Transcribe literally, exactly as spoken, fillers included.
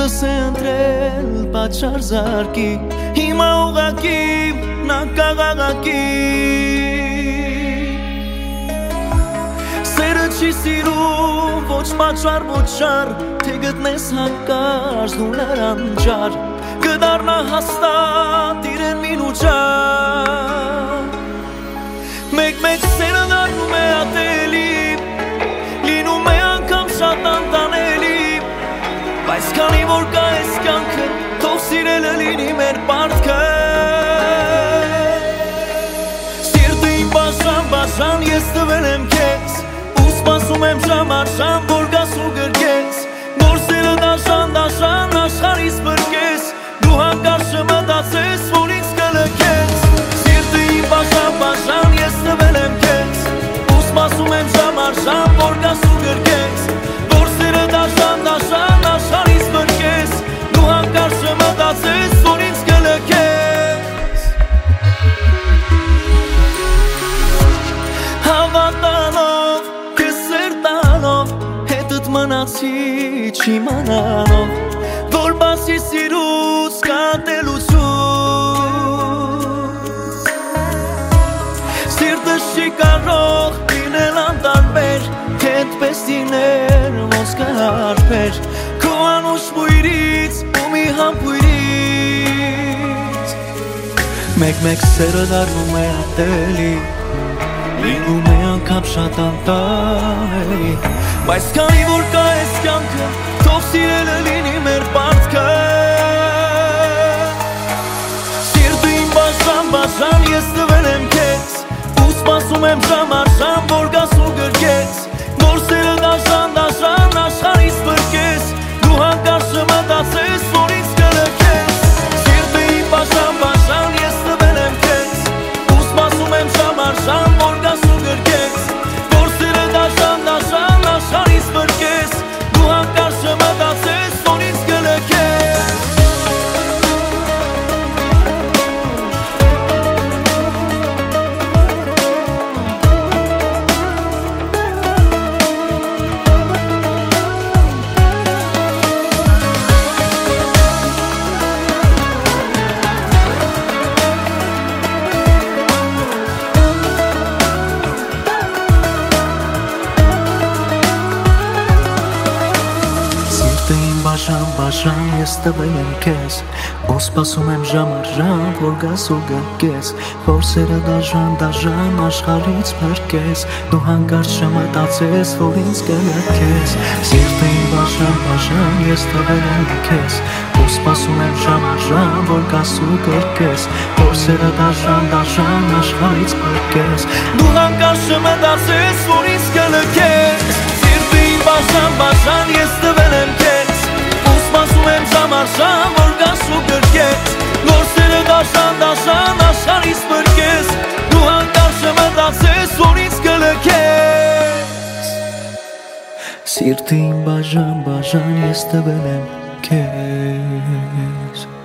Սիրտս է ընտրել պատշար զարկի Հիմա ուղակի նա կաղաղակի Սերը չի սիրում ոչ պատշար ոչ շար Թե գտնես հանկարծ դու նրան ջար Կդառնա հաստատ իրեն մինուճար Մեկ-մեկ սերը դառնում է ատելի Լինում է անգամ շատ անտանելի Բայց քանի որ կա ես կյանքը Թող սիրելը լինի մեր պարտքը Սիրտը իմ բաժան, բաժան ես տվել եմ քեզ Ու սպասում եմ ժամ առ ժամ որ գաս ու գրկես Գործերը դաշան, դաշան աշխարհից բրկես Դու հանկարծ չմտածես որ ինձ կլքես Սիրտը իմ բաժան, բաժան ես տվել եմ քեզ Ու սպասում եմ ժամ առ ժամ որ գաս ու գրկես Գործերը դաշան, դաշան աշխարհից բրկես Դու հանկարծ չմտածես որ ինձ կլքես Հավատալով, քեզ սերտալով Հետըտ մնացի չիմանալով Որ բացի սիրուց կա տելություն Սիրտս չի կարող լինել անտարբեր Թե այդպես լիներ ոնց կհարբեր Քո անուշ բույրից ու մի համբույրից Մեկ-մեկ սերը դառնում է ատելի Լինում է անգամ շատ անտանելի Բայց քանի որ կա ես կյանքը Թող սիրելը լինի մեր պարտքը Սիրտը իմ բաժան, բաժան ես տվել եմ քեզ Ու սպասում եմ ժամ առ ժամ որ գաս ու գրկես Գործերը դաշան, դաշան աշխարհից բրկես Դու հանկարծ չմտածես որ ինձ կլքես Սիրտը իմ բաժան, բաժան ես տվել եմ քեզ Ու սպասում եմ ժամ առ ժամ որ գաս ու գրկես Գործերը դաշան, դաշան աշխարհից բրկես Դու հանկարծ չմտածես որ ինձ կլքես Բաժան, բաժան ես տվել եմ քեզ Ու սպասում եմ ժամ առ ժամ որ գաս ու գրկես Փորձերը դաժան, դաժան աշխարհից բրկես Դու հանկարծ չմտածես որ ինձ կլքես Սիրտը իմ բաժան, բաժան ես տվել եմ քեզ Ու սպասում եմ ժամ առ ժամ որ գաս ու գրկես Փորձերը դաժան, դաժան աշխարհից բրկես Դու հանկարծ չմտածես որ ինձ կլքես Սիրտը իմ բաժան, բաժան ես տվել եմ քեզ Սպասում եմ ժամ առ ժամ որ գաս ու գրկես Գործերը դաշան, դաշան աշխարհից բրկես Դու հանկարծ չմտածես որ ինձ կլքես Սիրտը իմ բաժան, բաժան ես տվել եմ քեզ